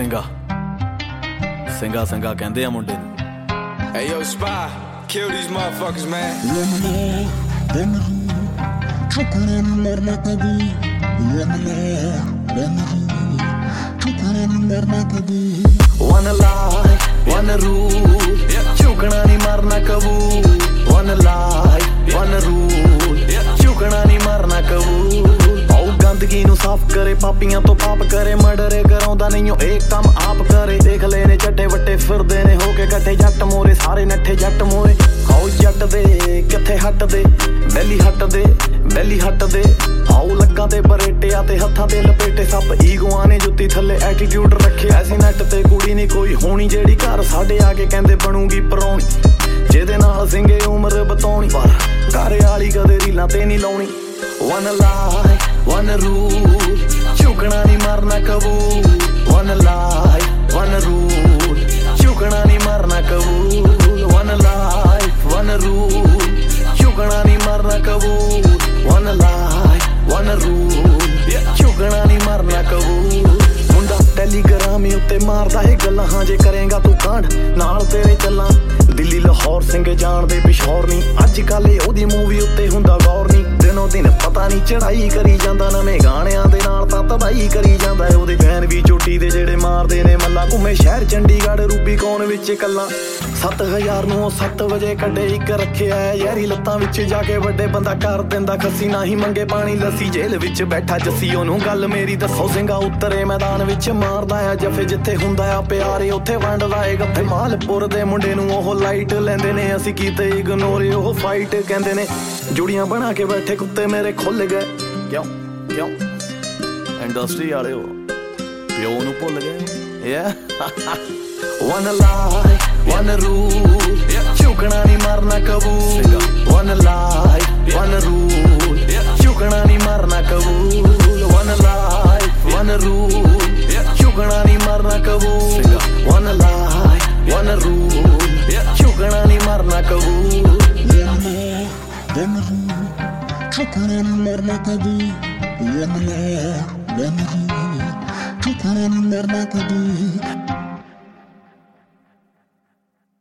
ਸਿੰਘਾ ਸਿੰਘਾ ਸਿੰਘਾ ਕਹਿੰਦੇ ਆ ਮੁੰਡੇ ਨੂੰ। Hey yo, Spy, kill these motherfuckers, man. One life, one rule, ਝੁਕਣਾ ਨੀ ਮਰਨਾ ਕਬੂਲ। One life, one rule, ਝੁਕਣਾ ਨੀ ਮਰਨਾ ਕਬੂਲ। ਆਉ ਗੰਦਗੀ ਨੂੰ ਸਾਫ਼ ਕਰੇ, ਪਾਪੀਆਂ ਤੋਂ ਪਾਪ ਕਰੇ, ਮਰਡਰੇ ਕਰਾਉਂਦਾ ਨਹੀਂ ਉਹ ਇਹ ਕੰਮ ਆਪ ਕਰੇ। ਦੇਖ ਲੈ ਨੇ ਚੱਟੇ ਵੱਟੇ ਫਿਰਦੇ ਨੇ ਹੋ ਕੇ ਇਕੱਠੇ, ਜੱਟ ਮੋਰੇ ਸਾਰੇ ਨੱਠੇ ਜੱਟ ਮੋਰੇ। ਆਓ ਜੱਟ ਦੇ ਕਿੱਥੇ ਹੱਟਦੇ, ਬੈਲੀ ਹੱਟਦੇ ਬੈਲੀ ਹੱਟਦੇ। ਆਓ ਲੱਕਾਂ ਤੇ ਬਰੇਟਿਆ ਤੇ ਹੱਥਾਂ ਤੇ ਲਪੇਟੇ, ਸੱਪ ਈਗੋਆਂ ਨੇ ਜੁੱਤੀ ਥੱਲੇ ਐਟੀਟਿਊਡ ਰੱਖਿਆ ਸੀ। ਨੈਟ ਤੇ ਕੁੜੀ ਨੀ ਕੋਈ ਹੋਣੀ ਜਿਹੜੀ ਘਰ ਸਾਡੇ ਆ ਕੇ ਕਹਿੰਦੇ ਬਣੂਗੀ ਪਰਾਉਣੀ, ਜਿਹਦੇ ਨਾਲ ਸਿੰਘੇ ਉਮਰ ਬਤਾਉਣੀ। ਪਰ ਘਰ ਵਾਲੀ ਕਦੇ ਰੀਲਾਂ ਤੇ ਨੀ ਲਾਉਣੀ। One life, one rule, ਝੁਕਣਾ ਨੀ ਮਰਨਾ ਕਬੂਲ। One life, one rule, ਝੁਕਣਾ ਨੀ ਮਰਨਾ ਕਬੂਲ। One life, one rule, ਝੁਕਣਾ ਨੀ ਮਰਨਾ ਕਬੂਲ। One life, one rule, ਝੁਕਣਾ ਨੀ ਮਰਨਾ ਕਬੂਲ। ਮੁੰਡਾ ਟੈਲੀਗ੍ਰਾਮ ਉੱਤੇ ਮਾਰਦਾ ਏ ਗੱਲਾਂ, ਹਾਂ ਜੇ ਕਰੇਗਾ ਤੂੰ ਕਾਂਡ ਨਾਲ ਤੇਰੇ ਚੱਲਾਂ। ਦਿੱਲੀ ਲਾਹੌਰ ਸਿੰਘ ਜਾਣਦੇ ਪਿਸ਼ੌਰ ਨੀ, ਅੱਜ ਕੱਲ ਉਹਦੀ ਮੂਵੀ ਉੱਤੇ ਹੁੰਦਾ ਗੌਰ ਨੀ। ਦਿਨੋਂ ਦਿਨ ਪਤਾ ਨੀ ਚੜਾਈ ਕਰੀ ਜਾਂਦਾ, ਨਵੇਂ ਗਾਣਿਆਂ ਦੇ ਨਾਲ ਤਾਂ ਤਬਾਹੀ ਕਰੀ ਜਾਂਦਾ। ਉਹਦੇ ਫੈਨ ਵੀ ਚੋਟੀ ਦੇ ਜਿਹੜੇ ਮਾਰਦੇ ਨੇ ਮੱਲਾ, ਘੁੰਮੇ ਸ਼ਹਿਰ ਚੰਡੀਗੜ੍ਹ ਰੂਬੀ ਕੌਣ ਵਿੱਚ ਇਕੱਲਾ। 7000 ਨੂੰ 7 ਵਜੇ ਕੱਢੇ ਇੱਕ ਰੱਖਿਆ ਯਾਰੀ ਲੱਤਾਂ ਵਿੱਚ ਜਾ ਕੇ, ਵੱਡੇ ਬੰਦਾ ਕਰ ਦਿੰਦਾ ਖੱਸੀ, ਨਾ ਹੀ ਮੰਗੇ ਪਾਣੀ ਲੱਸੀ। ਜੇਲ੍ਹ ਵਿੱਚ ਬੈਠਾ ਜੱਸੀ ਉਹਨੂੰ ਗੱਲ ਮੇਰੀ ਦੱਸੋ, ਸਿੰਘਾ ਉਤਰੇ ਮੈਦਾਨ ਵਿੱਚ ਮਾਰਦਾ ਆ ਜੱਫੇ, ਜਿੱਥੇ ਹੁੰਦਾ ਆ ਪਿਆਰੇ ਉੱਥੇ ਵੰਡਦਾ ਏ ਗੱਫੇ। ਮਾਲਪੁਰ ਦੇ ਮੁੰਡੇ ਨੂੰ ਉਹ ਲਾਈਟ ਲੈਂਦੇ ਨੇ, ਅਸੀਂ ਕੀਤੇ ਇਗਨੋਰ ਉਹ ਫਾਈਟ ਕਹਿੰਦੇ ਨੇ। ਜੁੜੀਆਂ ਬਣਾ ਕੇ ਬੈਠੇ ਕੁੱਤੇ ਮੇਰੇ ਖੁੱਲ ਗਏ, ਕਿਉਂ ਕਿਉਂ ਇੰਡਸਟਰੀ ਵਾਲੇ ਉਹ ਪਿਓ ਨੂੰ ਭੁੱਲ ਗਏ। One life, one rule, ਝੁਕਣਾ ਨੀ ਮਰਨਾ ਕਬੂਲ। One life, one rule, ਝੁਕਣਾ ਨੀ ਮਰਨਾ ਕਬੂਲ। One life, one rule, ਝੁਕਣਾ ਨੀ ਮਰਨਾ ਕਬੂਲ। One life, one rule, ਝੁਕਣਾ ਨੀ ਮਰਨਾ ਕਬੂਲ। ਝੁਕਣਾ ਨੀ ਮਰਨਾ ਕਬੂਲ। One life, one rule, ਝੁਕਣਾ ਨੀ ਮਰਨਾ ਕਬੂਲ।